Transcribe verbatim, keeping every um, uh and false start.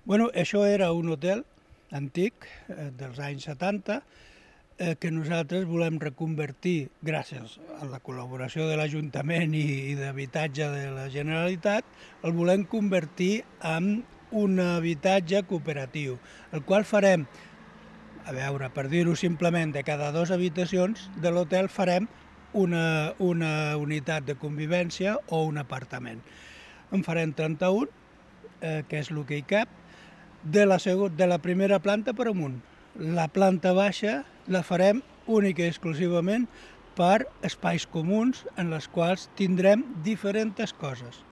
Bueno, això era un hotel antic, eh, dels anys setanta, eh, que nosaltres volem reconvertir, gràcies a la col·laboració de l'Ajuntament i, i d'habitatge de la Generalitat, el volem convertir en un habitatge cooperatiu, el qual farem, a veure, per dir-ho simplement, de cada dues habitacions de l'hotel farem una, una unitat de convivència o un apartament. En farem trenta-un, eh, que és el que hi cap, de la, de la primera planta per amunt. La planta baixa la farem única i exclusivament per espais comuns en les quals tindrem diferents coses.